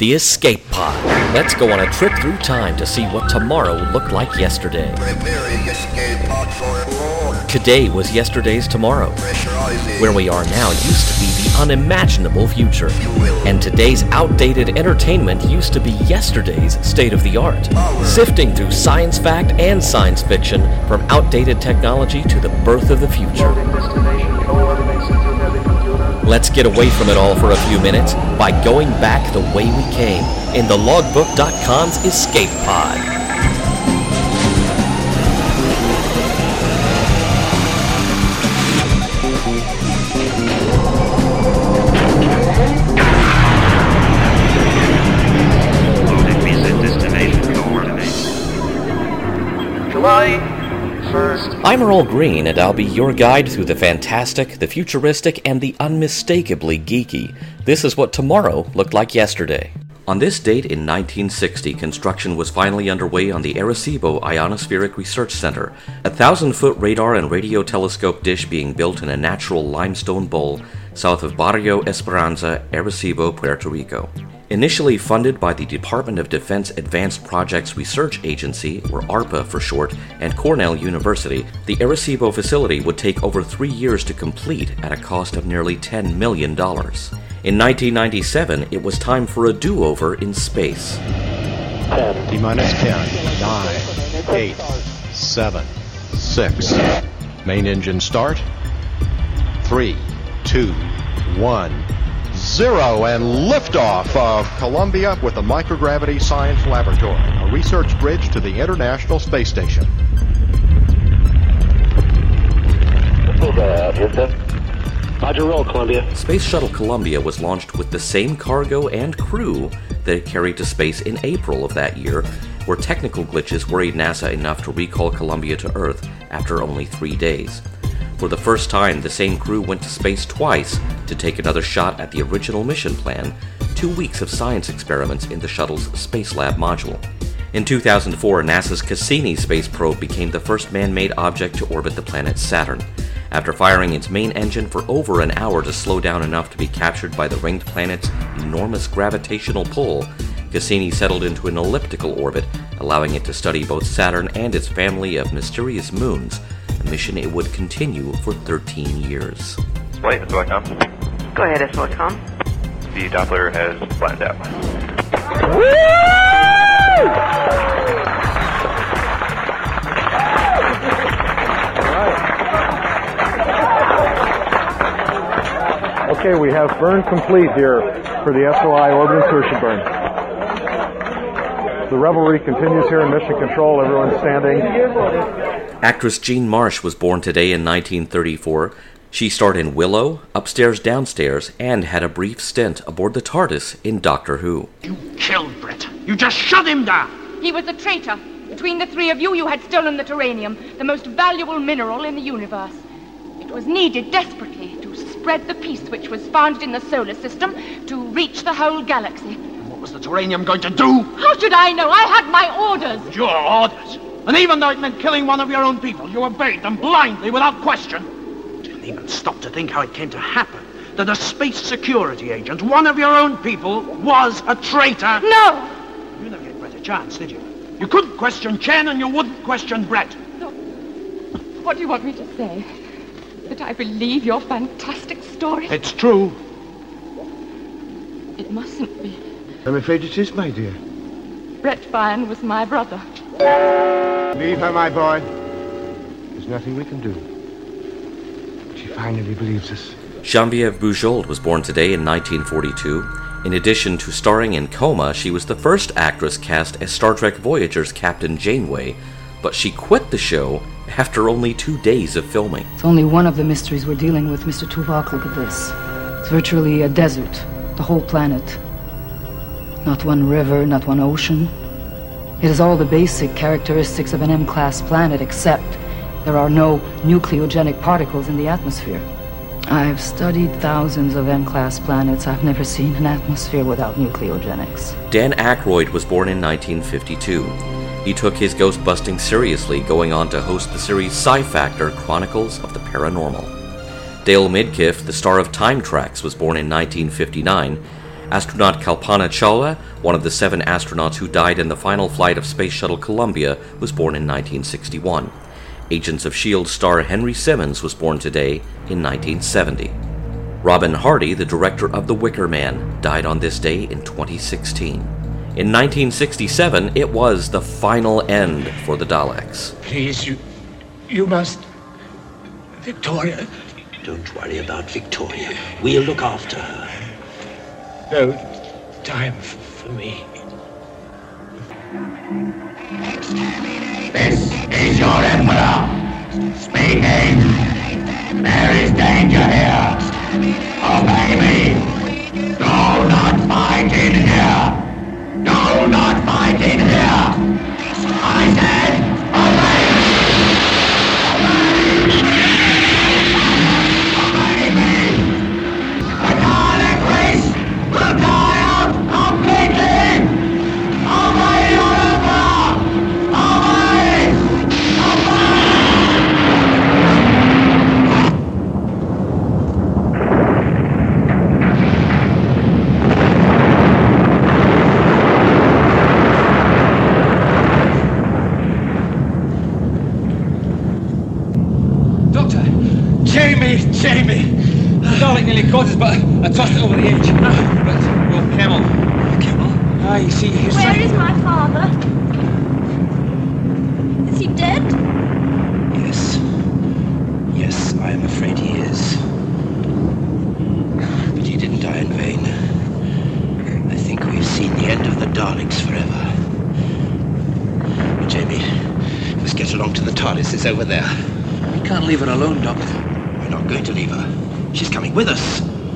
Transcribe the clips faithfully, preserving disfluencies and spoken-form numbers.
The Escape Pod. Let's go on a trip through time to see what tomorrow looked like yesterday. Preparing escape pod for launch. Today was yesterday's tomorrow. Pressurizing. Where we are now used to be the unimaginable future. And today's outdated entertainment used to be yesterday's state-of-the-art. Sifting through science fact and science fiction, from outdated technology to the birth of the future. Let's get away from it all for a few minutes by going back the way we came in the logbook dot com's Escape Pod. July first. I'm Earl Green, and I'll be your guide through the fantastic, the futuristic, and the unmistakably geeky. This is what tomorrow looked like yesterday. On this date in nineteen sixty, construction was finally underway on the Arecibo Ionospheric Research Center, a thousand-foot radar and radio telescope dish being built in a natural limestone bowl south of Barrio Esperanza, Arecibo, Puerto Rico. Initially funded by the Department of Defense Advanced Projects Research Agency, or ARPA for short, and Cornell University, the Arecibo facility would take over three years to complete at a cost of nearly ten million dollars. In nineteen ninety-seven, it was time for a do-over in space. ten, T minus ten, nine, eight, seven, six. Main engine start. three, two, one. Zero, and liftoff of Columbia with the Microgravity Science Laboratory, a research bridge to the International Space Station. Over, Houston. Roger, roll, Columbia. Space Shuttle Columbia was launched with the same cargo and crew that it carried to space in April of that year, where technical glitches worried NASA enough to recall Columbia to Earth after only three days. For the first time, the same crew went to space twice to take another shot at the original mission plan, two weeks of science experiments in the shuttle's Space Lab module. In two thousand four, NASA's Cassini space probe became the first man-made object to orbit the planet Saturn. After firing its main engine for over an hour to slow down enough to be captured by the ringed planet's enormous gravitational pull, Cassini settled into an elliptical orbit, allowing it to study both Saturn and its family of mysterious moons, a mission it would continue for thirteen years. Wait, it's welcome. Go ahead, S O S com. The Doppler has flattened out. Okay, we have burn complete here for the S O I orbit insertion burn. The revelry continues here in Mission Control. Everyone's standing. Actress Jean Marsh was born today in nineteen thirty-four. She starred in Willow, Upstairs Downstairs, and had a brief stint aboard the TARDIS in Doctor Who. You killed Brett. You just shut him down. He was a traitor. Between the three of you, you had stolen the terranium, the most valuable mineral in the universe. It was needed desperately to spread the peace which was founded in the solar system to reach the whole galaxy. What was the terranium going to do? How should I know? I had my orders. Your orders? And even though it meant killing one of your own people, you obeyed them blindly without question. Didn't even stop to think how it came to happen. That a space security agent, one of your own people, was a traitor. No! You never gave Brett a chance, did you? You couldn't question Chen and you wouldn't question Brett. No. What do you want me to say? That I believe your fantastic story? It's true. It mustn't be. I'm afraid it is, my dear. Brett Byrne was my brother. Leave her, my boy. There's nothing we can do. She finally believes us. Geneviève Bujold was born today in nineteen forty-two. In addition to starring in Coma, she was the first actress cast as Star Trek Voyager's Captain Janeway, but she quit the show after only two days of filming. It's only one of the mysteries we're dealing with, Mister Tuvok. Look at this. It's virtually a desert, the whole planet. Not one river, not one ocean. It has all the basic characteristics of an M-class planet, except there are no nucleogenic particles in the atmosphere. I've studied thousands of M-class planets. I've never seen an atmosphere without nucleogenics. Dan Aykroyd was born in nineteen fifty-two. He took his ghost-busting seriously, going on to host the series Sci-Factor Chronicles of the Paranormal. Dale Midkiff, the star of Time Trax, was born in nineteen fifty-nine. Astronaut Kalpana Chawla, one of the seven astronauts who died in the final flight of Space Shuttle Columbia, was born in nineteen sixty-one. Agents of S H I E L D star Henry Simmons was born today in nineteen seventy. Robin Hardy, the director of The Wicker Man, died on this day in twenty sixteen. In nineteen sixty-seven, it was the final end for the Daleks. Please, you... you must... Victoria... Don't worry about Victoria. We'll look after her. No time f- for me. This is your Emperor. Speaking. There is danger here. Obey me. Do not fight in here. Do not fight in here. I said, obey. Obey. Obey me. The Dalek race will die out completely. Obey your Emperor. Obey. Jamie! Jamie! The Dalek nearly caught us, but I tossed it over the edge. But, well, Camel. Camel? Ah, you see, he's... Where is my father? Is he dead? Yes. Yes, I am afraid he is. But he didn't die in vain. I think we've seen the end of the Daleks forever. But Jamie, let's get along to the TARDIS. It's over there. We can't leave her alone, Doctor. We're not going to leave her. She's coming with us.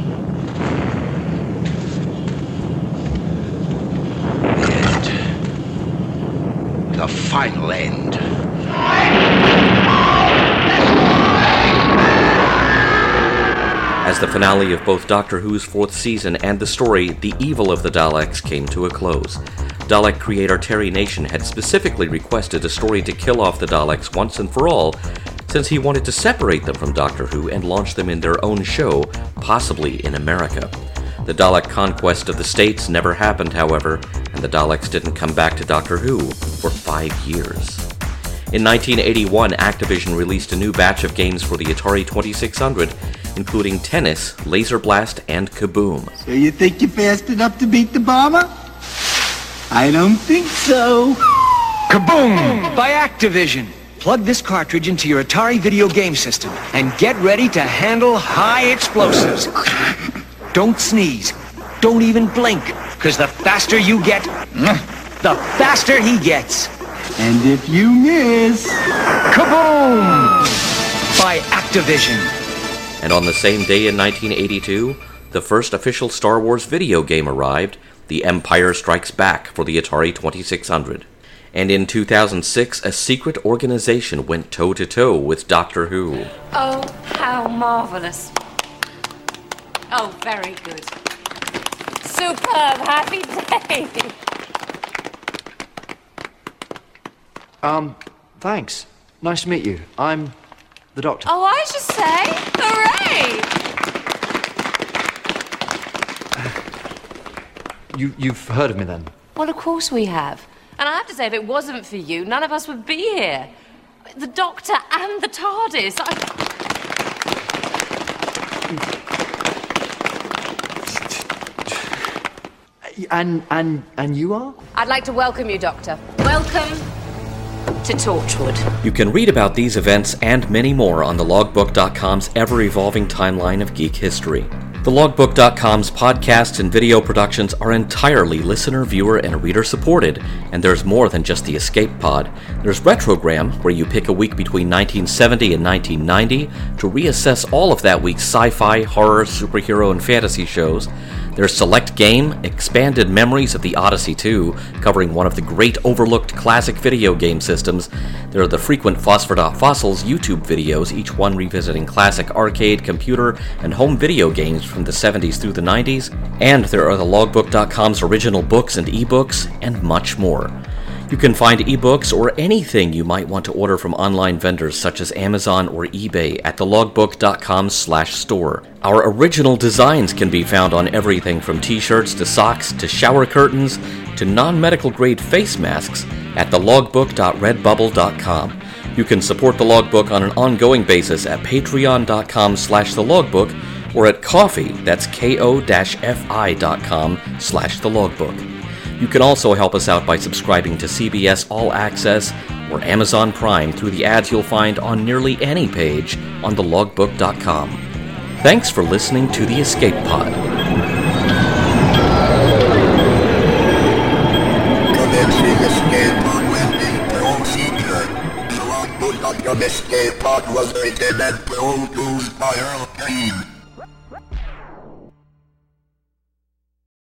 The end. The final end. As the finale of both Doctor Who's fourth season and the story, The Evil of the Daleks, came to a close. Dalek creator Terry Nation had specifically requested a story to kill off the Daleks once and for all, since he wanted to separate them from Doctor Who and launch them in their own show, possibly in America. The Dalek conquest of the States never happened, however, and the Daleks didn't come back to Doctor Who for five years. In nineteen eighty-one, Activision released a new batch of games for the Atari twenty-six hundred, including Tennis, Laser Blast, and Kaboom. So you think you're fast enough to beat the bomber? I don't think so. Kaboom! By Activision. Plug this cartridge into your Atari video game system and get ready to handle high explosives. Don't sneeze. Don't even blink, because the faster you get, the faster he gets. And if you miss... Kaboom! By Activision. And on the same day in nineteen eighty-two, the first official Star Wars video game arrived, The Empire Strikes Back, for the Atari twenty-six hundred. And in two thousand six, a secret organization went toe-to-toe with Doctor Who. Oh, how marvelous. Oh, very good. Superb. Happy day. Um, thanks. Nice to meet you. I'm the Doctor. Oh, I should say, hooray! You, you've heard of me then? Well, of course we have. And I have to say, if it wasn't for you, none of us would be here. The Doctor and the TARDIS. I... And, and, and you are? I'd like to welcome you, Doctor. Welcome to Torchwood. You can read about these events and many more on the logbook dot com's ever-evolving timeline of geek history. The logbook dot com's podcasts and video productions are entirely listener, viewer, and reader-supported, and there's more than just the Escape Pod. There's Retrogram, where you pick a week between nineteen seventy and nineteen ninety to reassess all of that week's sci-fi, horror, superhero, and fantasy shows. There's Select Game, Expanded Memories of the Odyssey two, covering one of the great overlooked classic video game systems. There are the frequent Phosphor.Fossils YouTube videos, each one revisiting classic arcade, computer, and home video games from the seventies through the nineties. And there are the logbook dot com's original books and ebooks, and much more. You can find ebooks or anything you might want to order from online vendors such as Amazon or eBay at thelogbook.com slash store. Our original designs can be found on everything from t-shirts to socks to shower curtains to non-medical grade face masks at thelogbook dot redbubble dot com. You can support the Logbook on an ongoing basis at patreon.com slash thelogbook or at Ko-fi, that's ko-fi.com slash thelogbook. You can also help us out by subscribing to C B S All Access or Amazon Prime through the ads you'll find on nearly any page on the logbook dot com. Thanks for listening to The Escape Pod. Commencing escape pod landing procedure. The Logbook dot com escape pod was written and produced by Earl Green.